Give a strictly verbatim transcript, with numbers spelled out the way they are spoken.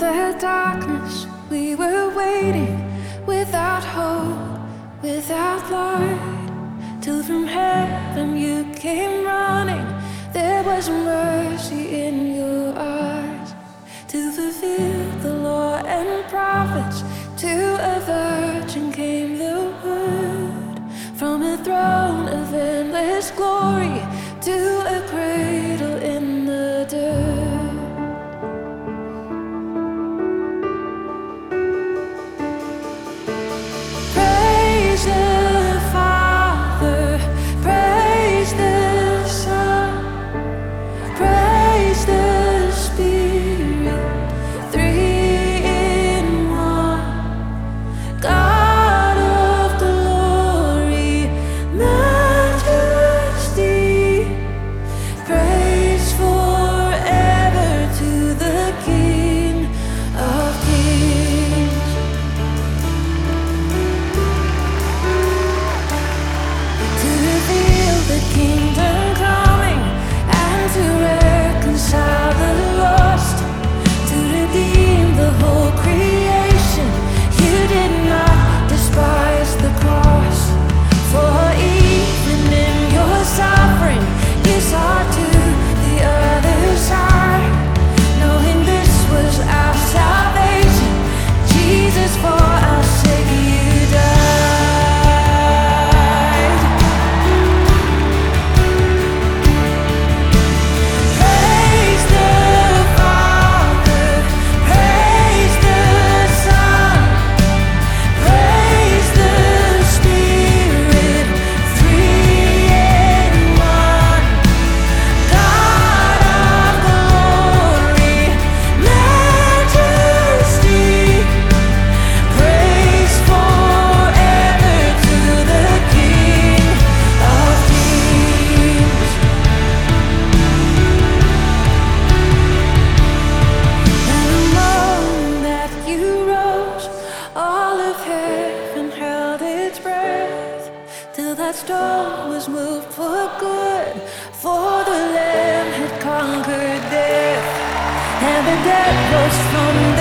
the darkness we were waiting, without hope, without light, till from heaven you came running. There was mercy in your eyes, to fulfill the law and prophets. To a virgin came the word, from a throne of endless glory to a cradle in the dirt. Praise the Father, praise the Son, praise the Spirit, three in one. God of glory, majesty, praise forever to the King of Kings. To reveal the kingdom coming, and to reconcile the lost, to redeem the whole creation. You did not despise the cross, for even in your suffering you saw to the other side, knowing this was our salvation. Jesus, for our sake you died. Praise the Father, praise the Son, praise the Spirit, three in one. God of glory, majesty, praise forever to the King of Kings. And the moment that you rose, all of heaven held its breath, till that stone was moved for good, for the Lamb had conquered death, and the dead rose from